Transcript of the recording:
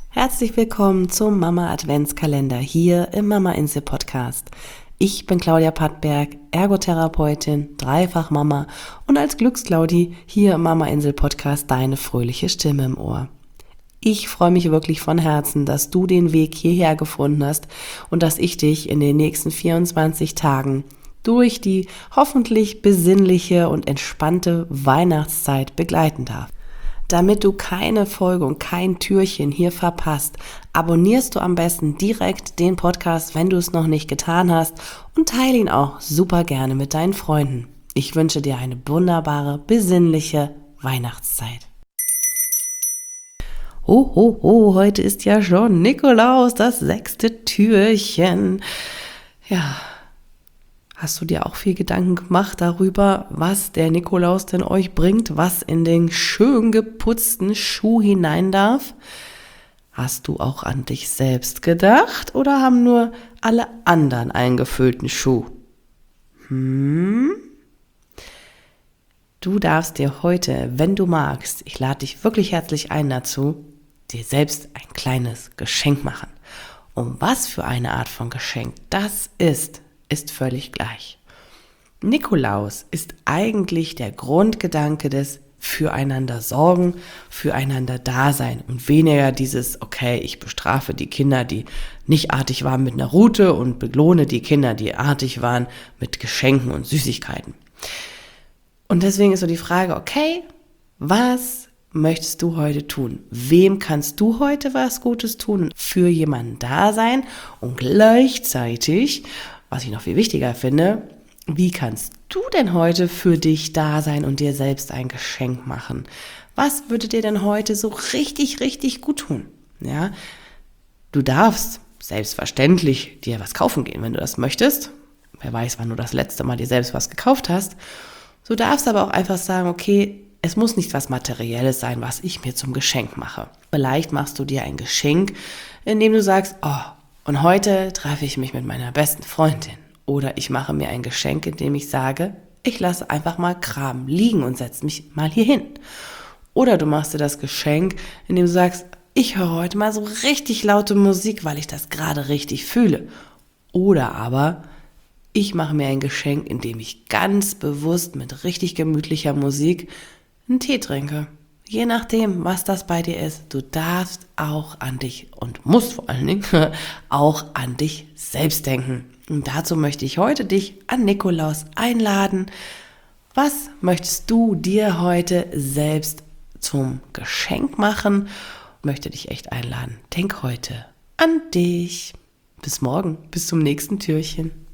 Herzlich willkommen zum Mama Adventskalender hier im Mama Insel Podcast. Ich bin Claudia Pattberg, Ergotherapeutin, Dreifach-Mama und als Glücksclaudi hier im Mama Insel Podcast deine fröhliche Stimme im Ohr. Ich freue mich wirklich von Herzen, dass du den Weg hierher gefunden hast und dass ich dich in den nächsten 24 Tagen durch die hoffentlich besinnliche und entspannte Weihnachtszeit begleiten darf. Damit du keine Folge und kein Türchen hier verpasst, abonnierst du am besten direkt den Podcast, wenn du es noch nicht getan hast, und teile ihn auch super gerne mit deinen Freunden. Ich wünsche dir eine wunderbare, besinnliche Weihnachtszeit. Ho, ho, ho, heute ist ja schon Nikolaus, das 6. Türchen. Ja, hast du dir auch viel Gedanken gemacht darüber, was der Nikolaus denn euch bringt, was in den schön geputzten Schuh hinein darf? Hast du auch an dich selbst gedacht oder haben nur alle anderen einen gefüllten Schuh? Du darfst dir heute, wenn du magst, ich lade dich wirklich herzlich ein dazu, dir selbst ein kleines Geschenk machen. Und was für eine Art von Geschenk das ist völlig gleich. Nikolaus ist eigentlich der Grundgedanke des Füreinander sorgen, füreinander da sein und weniger dieses, okay, ich bestrafe die Kinder, die nicht artig waren mit einer Rute und belohne die Kinder, die artig waren mit Geschenken und Süßigkeiten. Und deswegen ist so die Frage, okay, was möchtest du heute tun? Wem kannst du heute was Gutes tun? Für jemanden da sein und gleichzeitig, was ich noch viel wichtiger finde, wie kannst du denn heute für dich da sein und dir selbst ein Geschenk machen? Was würde dir denn heute so richtig, richtig gut tun? Ja, du darfst selbstverständlich dir was kaufen gehen, wenn du das möchtest. Wer weiß, wann du das letzte Mal dir selbst was gekauft hast. Du darfst aber auch einfach sagen, okay, es muss nicht was Materielles sein, was ich mir zum Geschenk mache. Vielleicht machst du dir ein Geschenk, indem du sagst, oh, und heute treffe ich mich mit meiner besten Freundin. Oder ich mache mir ein Geschenk, indem ich sage, ich lasse einfach mal Kram liegen und setze mich mal hier hin. Oder du machst dir das Geschenk, indem du sagst, ich höre heute mal so richtig laute Musik, weil ich das gerade richtig fühle. Oder aber, ich mache mir ein Geschenk, indem ich ganz bewusst mit richtig gemütlicher Musik einen Tee trinke. Je nachdem, was das bei dir ist, du darfst auch an dich und musst vor allen Dingen auch an dich selbst denken. Und dazu möchte ich heute dich an Nikolaus einladen. Was möchtest du dir heute selbst zum Geschenk machen? Ich möchte dich echt einladen. Denk heute an dich. Bis morgen, bis zum nächsten Türchen.